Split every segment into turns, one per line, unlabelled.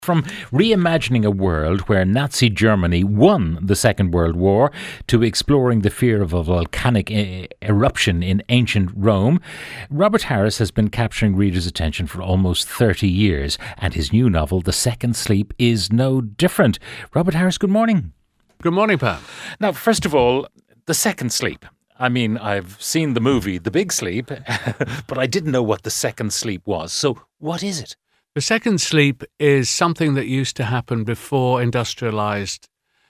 From reimagining a world where Nazi Germany won the Second World War to exploring the fear of a volcanic eruption in ancient Rome, Robert Harris has been capturing readers' attention for almost 30 years, and his new novel, The Second Sleep, is no different. Robert Harris, good morning.
Good morning, Pam.
Now, first of all, The Second Sleep. I mean, I've seen the movie The Big Sleep, but I didn't know what The Second Sleep was. So what is it?
The second sleep is something that used to happen before industrialized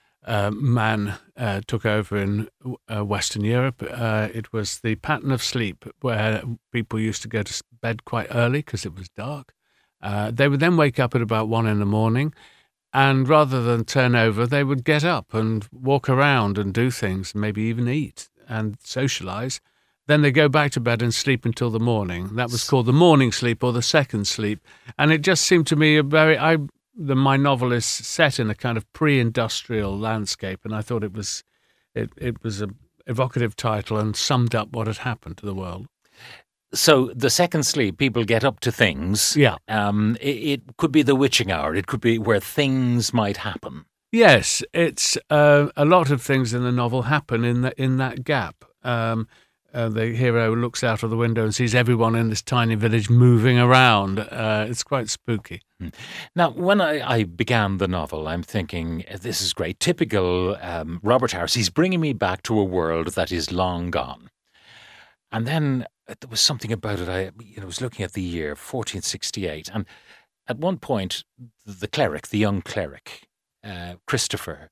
man took over in Western Europe. It was the pattern of sleep where people used to go to bed quite early because it was dark. They would then wake up at about 1 a.m, and rather than turn over, they would get up and walk around and do things, maybe even eat and socialize. Then they go back to bed and sleep until the morning. That was called the morning sleep or the second sleep. And it just seemed to me my novel is set in a kind of pre-industrial landscape, and I thought it was an evocative title and summed up what had happened to the world.
So the second sleep, people get up to things.
Yeah.
It could be the witching hour. It could be where things might happen.
Yes, it's a lot of things in the novel happen in that gap. The hero looks out of the window and sees everyone in this tiny village moving around. It's quite spooky.
Now, when I began the novel, I'm thinking, this is great. Typical Robert Harris. He's bringing me back to a world that is long gone. And then there was something about it. I was looking at the year 1468. And at one point, the young cleric, Christopher,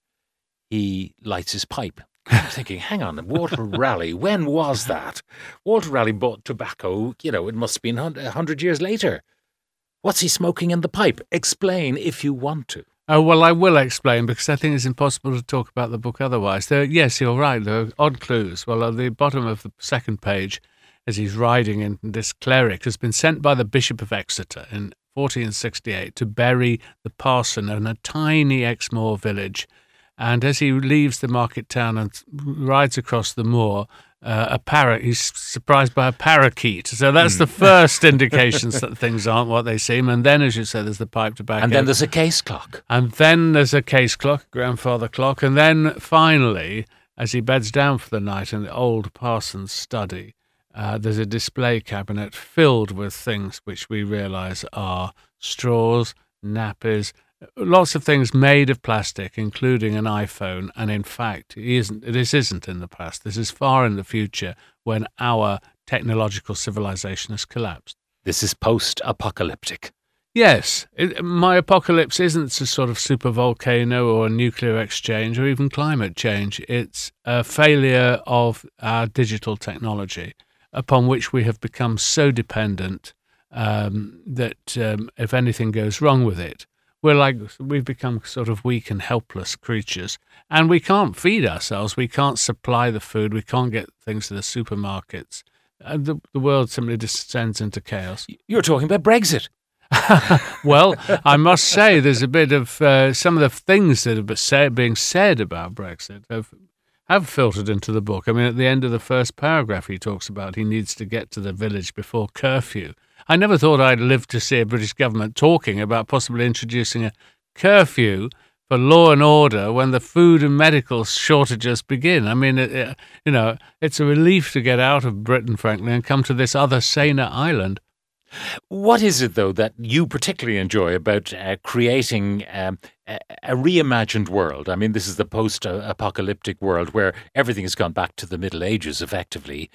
he lights his pipe. I'm thinking, hang on, Walter Raleigh, when was that? Walter Raleigh bought tobacco, it must have been 100 years later. What's he smoking in the pipe? Explain if you want to.
Oh, well, I will explain because I think it's impossible to talk about the book otherwise. Yes, you're right, there are odd clues. Well, at the bottom of the second page, as he's riding in, this cleric has been sent by the Bishop of Exeter in 1468 to bury the parson in a tiny Exmoor village. And as he leaves the market town and rides across the moor, he's surprised by a parakeet. So that's the first indications that things aren't what they seem. And then, as you said, there's the pipe tobacco.
And then there's a case clock.
And then there's a case clock, grandfather clock. And then finally, as he beds down for the night in the old parson's study, there's a display cabinet filled with things which we realise are straws, nappies, lots of things made of plastic, including an iPhone. And in fact, this isn't in the past. This is far in the future when our technological civilization has collapsed.
This is post-apocalyptic.
Yes. My apocalypse isn't a sort of supervolcano or a nuclear exchange or even climate change. It's a failure of our digital technology upon which we have become so dependent that if anything goes wrong with it, we've become sort of weak and helpless creatures, and we can't feed ourselves. We can't supply the food. We can't get things to the supermarkets. The world simply descends into chaos.
You're talking about Brexit.
Well, I must say there's a bit of some of the things that are being said about Brexit have filtered into the book. I mean, at the end of the first paragraph, he talks about he needs to get to the village before curfew. I never thought I'd live to see a British government talking about possibly introducing a curfew for law and order when the food and medical shortages begin. I mean, it's a relief to get out of Britain, frankly, and come to this other saner island.
What is it, though, that you particularly enjoy about creating a reimagined world? I mean, this is the post-apocalyptic world where everything has gone back to the Middle Ages, effectively.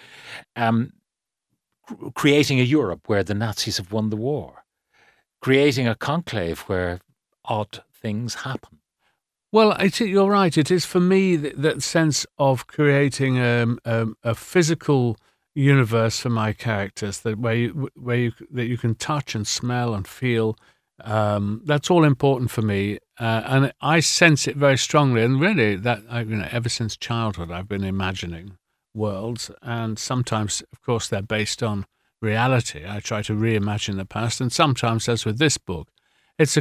Creating a Europe where the Nazis have won the war, creating a conclave where odd things happen.
Well, you're right. It is for me that sense of creating a physical universe for my characters that where you can touch and smell and feel. That's all important for me, and I sense it very strongly. And really, that ever since childhood, I've been imagining worlds, and sometimes, of course, they're based on reality. I try to reimagine the past, and sometimes, as with this book, it's a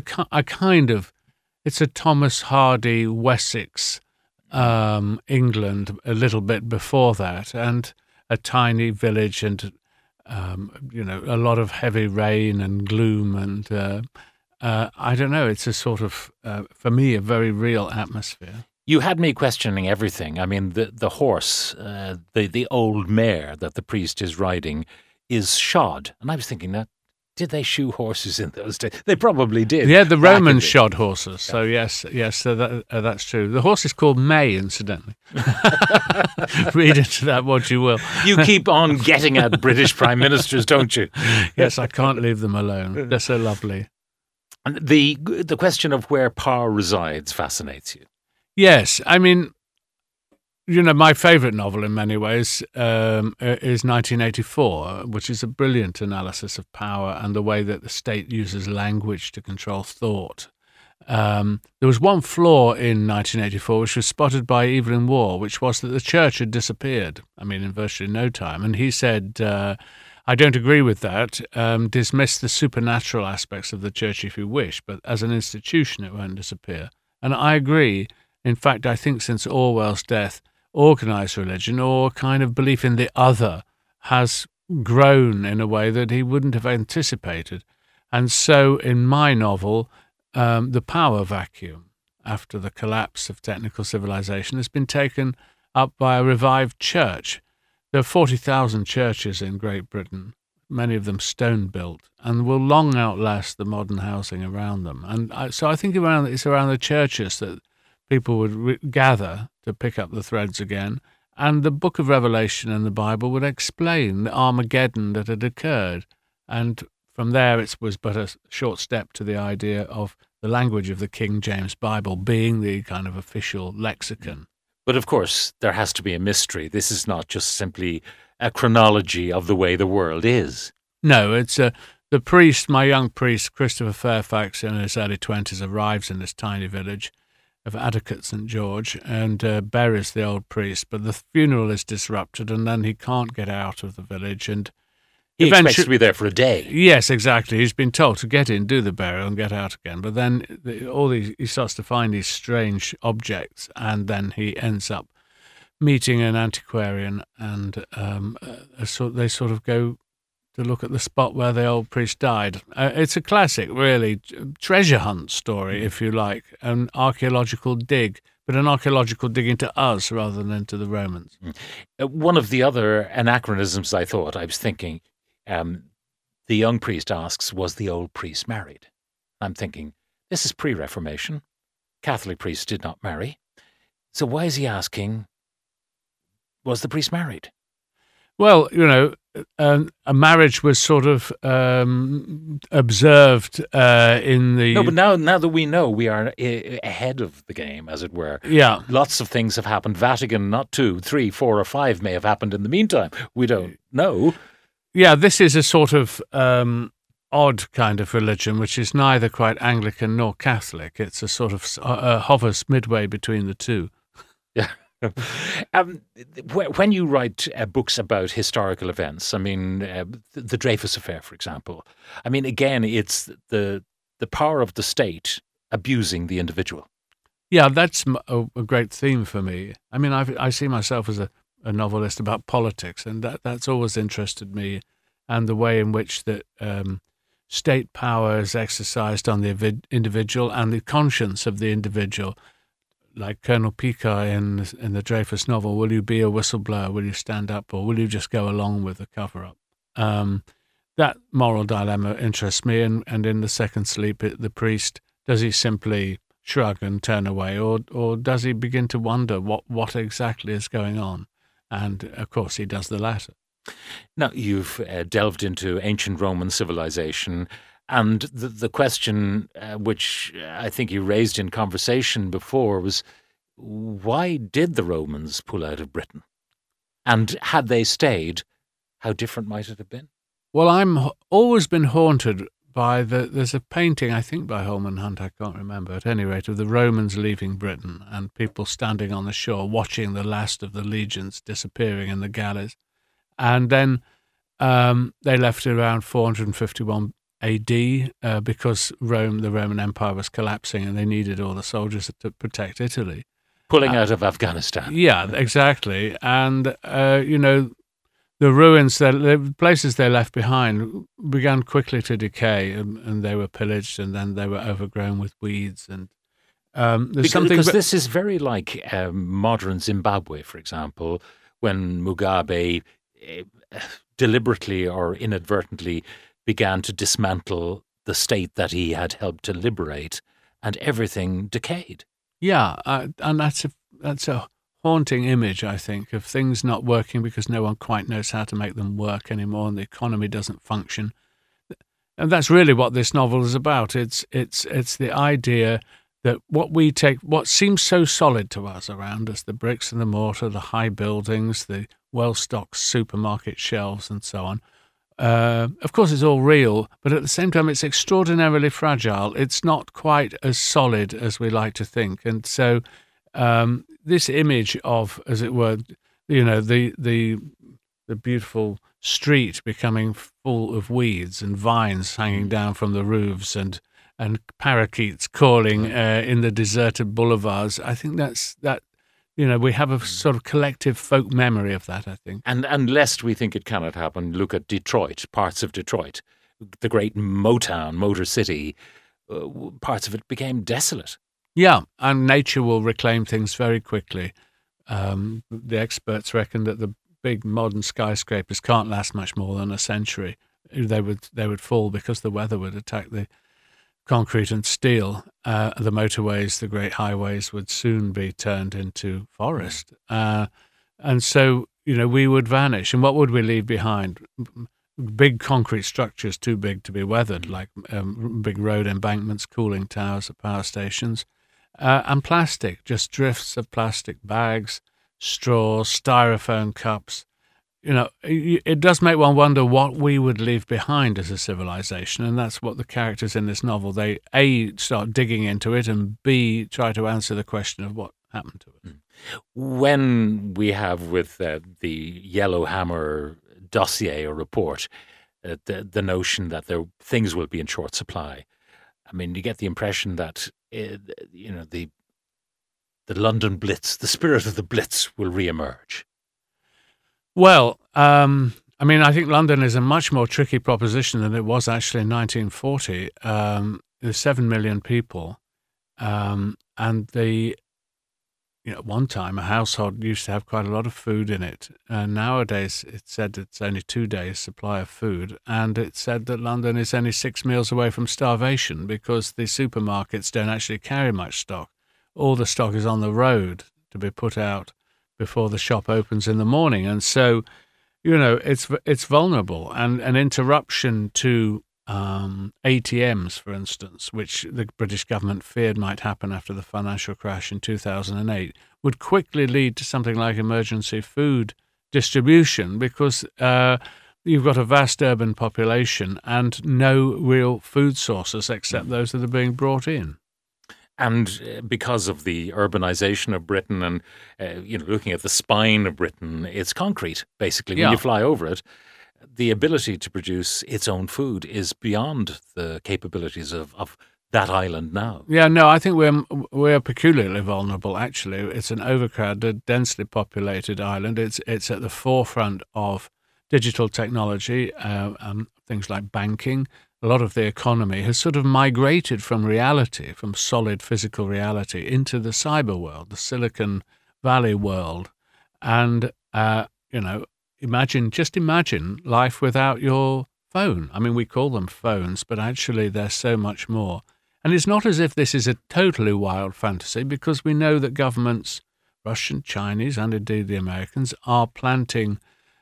Thomas Hardy Wessex, England, a little bit before that, and a tiny village, and a lot of heavy rain and gloom, I don't know. It's a sort of, for me, a very real atmosphere.
You had me questioning everything. I mean, the horse, the old mare that the priest is riding is shod. And I was thinking, that did they shoe horses in those days? They probably did.
Yeah, the Romans shod horses. So yes, so that's true. The horse is called May, incidentally. Read into that what you will.
You keep on getting at British prime ministers, don't you?
Yes, I can't leave them alone. They're so lovely.
And the question of where power resides fascinates you.
Yes, I mean, my favourite novel in many ways is 1984, which is a brilliant analysis of power and the way that the state uses language to control thought. There was one flaw in 1984 which was spotted by Evelyn Waugh, which was that the church had disappeared, in virtually no time. And he said, I don't agree with that. Dismiss the supernatural aspects of the church if you wish, but as an institution it won't disappear. And I agree. In fact, I think since Orwell's death, organised religion or kind of belief in the other has grown in a way that he wouldn't have anticipated. And so in my novel, the power vacuum after the collapse of technical civilization has been taken up by a revived church. There are 40,000 churches in Great Britain, many of them stone-built, and will long outlast the modern housing around them. And so I think it's around the churches that people would gather to pick up the threads again, and the book of Revelation and the Bible would explain the Armageddon that had occurred. And from there, it was but a short step to the idea of the language of the King James Bible being the kind of official lexicon.
But of course, there has to be a mystery. This is not just simply a chronology of the way the world is.
No, it's the priest, my young priest, Christopher Fairfax, in his early 20s, arrives in this tiny village of Addicott St. George and buries the old priest, but the funeral is disrupted and then he can't get out of the village. And
he expects to be there for a day.
Yes, exactly. He's been told to get in, do the burial and get out again. But then he starts to find these strange objects, and then he ends up meeting an antiquarian, and they sort of go to look at the spot where the old priest died. It's a classic, really, treasure hunt story, if you like, an archaeological dig, but an archaeological dig into us rather than into the Romans.
One of the other anachronisms I was thinking, the young priest asks, was the old priest married? I'm thinking, this is pre-Reformation. Catholic priests did not marry. So why is he asking, was the priest married?
Well, a marriage was sort of observed in the...
No, but now that we know, we are ahead of the game, as it were.
Yeah.
Lots of things have happened. Vatican, not 2, 3, 4 or 5 may have happened in the meantime. We don't know.
Yeah, this is a sort of odd kind of religion, which is neither quite Anglican nor Catholic. It's a sort of hovers midway between the two.
Yeah. When you write books about historical events, the Dreyfus Affair, for example, again, it's the power of the state abusing the individual.
Yeah, that's a great theme for me. I see myself as a novelist about politics, and that's always interested me, and the way in which the state power is exercised on the individual and the conscience of the individual. Like Colonel Picquart in the Dreyfus novel, will you be a whistleblower? Will you stand up, or will you just go along with the cover-up? That moral dilemma interests me, and in The Second Sleep, the priest, does he simply shrug and turn away, or does he begin to wonder what exactly is going on? And, of course, he does the latter.
Now, you've delved into ancient Roman civilization, and the question which I think you raised in conversation before was, why did the Romans pull out of Britain? And had they stayed, how different might it have been?
Well, I'm always been haunted by there's a painting, I think by Holman Hunt, I can't remember, at any rate, of the Romans leaving Britain and people standing on the shore watching the last of the legions disappearing in the galleys. And then they left around 451 AD because the Roman Empire was collapsing and they needed all the soldiers to protect Italy.
Pulling out of Afghanistan.
Yeah, exactly. And, the ruins, the places they left behind, began quickly to decay, and they were pillaged, and then they were overgrown with weeds. And
because this is very like modern Zimbabwe, for example, when Mugabe deliberately or inadvertently began to dismantle the state that he had helped to liberate, and everything decayed.
Yeah, and that's a haunting image, I think, of things not working because no one quite knows how to make them work anymore, and the economy doesn't function. And that's really what this novel is about. It's the idea that what seems so solid to us around us, the bricks and the mortar, the high buildings, the well-stocked supermarket shelves, and so on. Of course, it's all real, but at the same time, it's extraordinarily fragile. It's not quite as solid as we like to think, and so this image of, as it were, the beautiful street becoming full of weeds and vines hanging down from the roofs and parakeets calling in the deserted boulevards. I think that. We have a sort of collective folk memory of that, I think.
And lest we think it cannot happen, look at Detroit, parts of Detroit, the great Motor City, parts of it became desolate.
Yeah, and nature will reclaim things very quickly. The experts reckon that the big modern skyscrapers can't last much more than a century. They would fall because the weather would attack the concrete and steel. The motorways, the great highways, would soon be turned into forest. And so, we would vanish. And what would we leave behind? Big concrete structures too big to be weathered, like big road embankments, cooling towers at power stations. And plastic, just drifts of plastic bags, straws, styrofoam cups. It does make one wonder what we would leave behind as a civilization, and that's what the characters in this novel, they A, start digging into it, and B, try to answer the question of what happened to it.
When we have with the Yellowhammer dossier or report, the notion that things will be in short supply, I mean, you get the impression that the London Blitz, the spirit of the Blitz, will reemerge.
Well, I think London is a much more tricky proposition than it was actually in 1940. There's 7 million people, and at one time a household used to have quite a lot of food in it. Nowadays, it's said it's only 2 days' supply of food, and it's said that London is only 6 meals away from starvation because the supermarkets don't actually carry much stock. All the stock is on the road to be put out before the shop opens in the morning. And so, it's vulnerable. And an interruption to ATMs, for instance, which the British government feared might happen after the financial crash in 2008, would quickly lead to something like emergency food distribution because you've got a vast urban population and no real food sources except those that are being brought in.
And because of the urbanization of Britain and, looking at the spine of Britain, it's concrete, basically. When you fly over it, the ability to produce its own food is beyond the capabilities of that island now.
Yeah, no, I think we're peculiarly vulnerable, actually. It's an overcrowded, densely populated island. It's at the forefront of digital technology, things like banking. A lot of the economy has sort of migrated from reality, from solid physical reality, into the cyber world, the Silicon Valley world. And, imagine life without your phone. I mean, we call them phones, but actually they're so much more. And it's not as if this is a totally wild fantasy, because we know that governments, Russian, Chinese, and indeed the Americans, are planting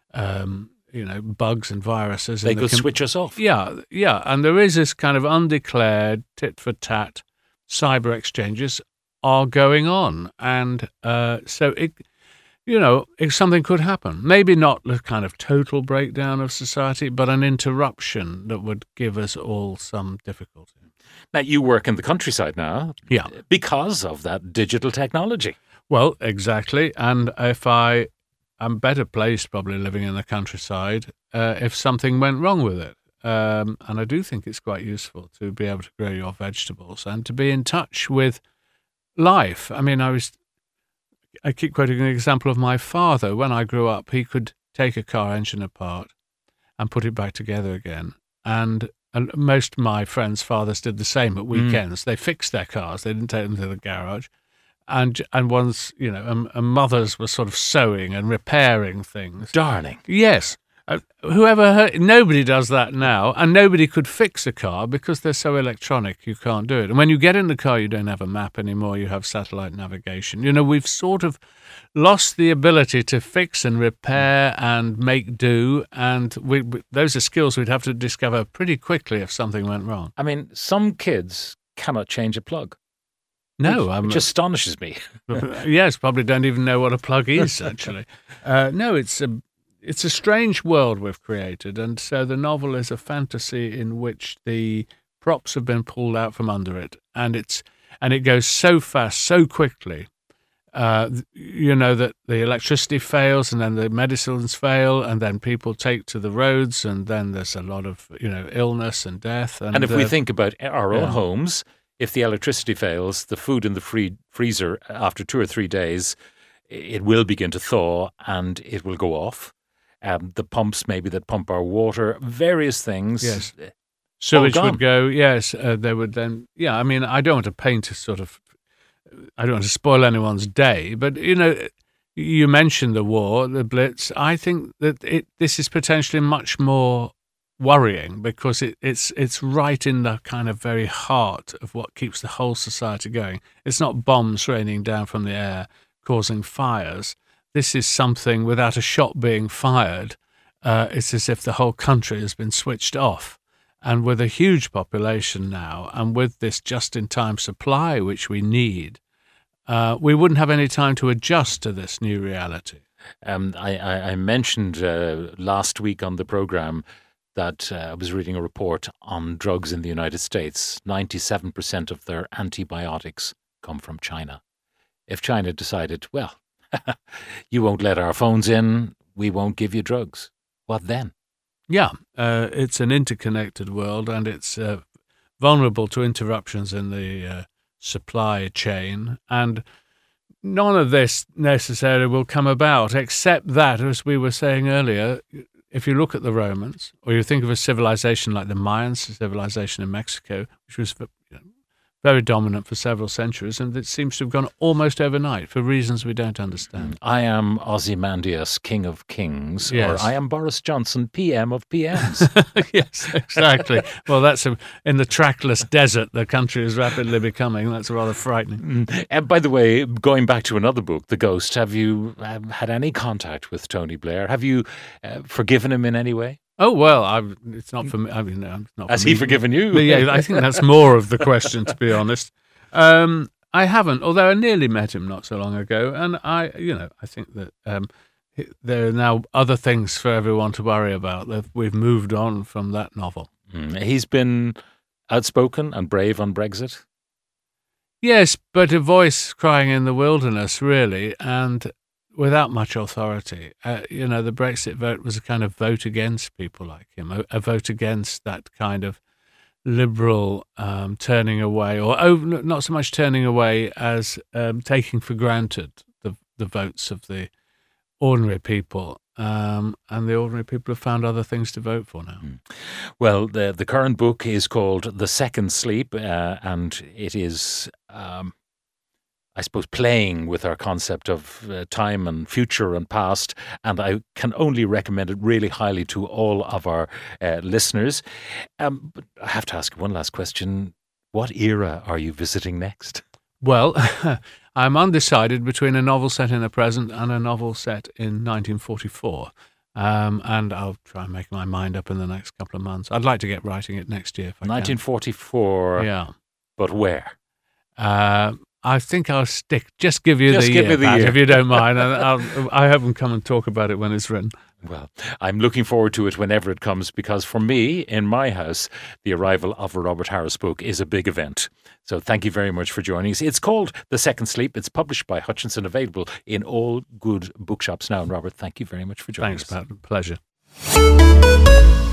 bugs and viruses.
They could switch us off.
Yeah. And there is this kind of undeclared tit-for-tat cyber exchanges are going on. And so something could happen. Maybe not the kind of total breakdown of society, but an interruption that would give us all some difficulty.
Now, you work in the countryside now.
Yeah.
Because of that digital technology.
Well, exactly. And I'm better placed probably living in the countryside if something went wrong with it. And I do think it's quite useful to be able to grow your vegetables and to be in touch with life. I mean, I keep quoting an example of my father. When I grew up, he could take a car engine apart and put it back together again. And most of my friends' fathers did the same at weekends. They fixed their cars. They didn't take them to the garage. And one's, and mothers were sort of sewing and repairing things.
Darning.
Yes. Nobody does that now, and nobody could fix a car because they're so electronic, you can't do it. And when you get in the car, you don't have a map anymore, you have satellite navigation. We've sort of lost the ability to fix and repair and make do, and those are skills we'd have to discover pretty quickly if something went wrong.
I mean, some kids cannot change a plug.
No,
which astonishes me.
Yes, probably don't even know what a plug is, actually. No, it's a strange world we've created, and so the novel is a fantasy in which the props have been pulled out from under it, and it goes so fast, so quickly. That the electricity fails, and then the medicines fail, and then people take to the roads, and then there's a lot of illness and death.
And if we think about our own homes, if the electricity fails, the food in the freezer after 2 or 3 days, it will begin to thaw and it will go off. The pumps maybe that pump our water, various things.
Yes. Sewage would go, yes. They would then, I mean, I don't want to paint I don't want to spoil anyone's day, but, you mentioned the war, the Blitz. I think that this is potentially much more worrying because it's right in the kind of very heart of what keeps the whole society going. It's not bombs raining down from the air causing fires. This is something without a shot being fired. It's as if the whole country has been switched off. And with a huge population now, and with this just-in-time supply which we need, we wouldn't have any time to adjust to this new reality.
I mentioned last week on the program that I was reading a report on drugs in the United States. 97% of their antibiotics come from China. If China decided, well, you won't let our phones in, we won't give you drugs, what then?
Yeah, it's an interconnected world, and it's vulnerable to interruptions in the supply chain, and none of this necessarily will come about, except that, as we were saying earlier, if you look at the Romans, or you think of a civilization like the Mayans, a civilization in Mexico, which was very dominant for several centuries, and it seems to have gone almost overnight for reasons we don't understand.
I am Ozymandias, King of Kings,
yes.
Or I am Boris Johnson, PM of PMs.
Yes, exactly. Well, that's in the trackless desert the country is rapidly becoming. That's rather frightening.
And by the way, going back to another book, The Ghost, have you had any contact with Tony Blair? Have you forgiven him in any way?
Oh, well, it's not for me. I mean, no, not
Has he forgiven you?
Yeah, I think that's more of the question, to be honest. I haven't, although I nearly met him not so long ago. And I think that there are now other things for everyone to worry about. We've moved on from that novel.
He's been outspoken and brave on Brexit?
Yes, but a voice crying in the wilderness, really, and without much authority. The Brexit vote was a kind of vote against people like him, a vote against that kind of liberal turning away, or not so much turning away as taking for granted the votes of the ordinary people. And the ordinary people have found other things to vote for now.
Well, the current book is called The Second Sleep, and it is I suppose, playing with our concept of time and future and past, and I can only recommend it really highly to all of our listeners. But I have to ask one last question. What era are you visiting next?
Well, I'm undecided between a novel set in the present and a novel set in 1944. And I'll try and make my mind up in the next couple of months. I'd like to get writing it next year if I
1944.
can. Yeah.
But where?
I think I'll just give you the year, Pat, if you don't mind. And I hope and come and talk about it when it's written.
Well, I'm looking forward to it whenever it comes, because for me, in my house, the arrival of a Robert Harris book is a big event. So thank you very much for joining us. It's called The Second Sleep. It's published by Hutchinson, available in all good bookshops now. And Robert, thank you very much for joining us.
Thanks, Pat. Pleasure.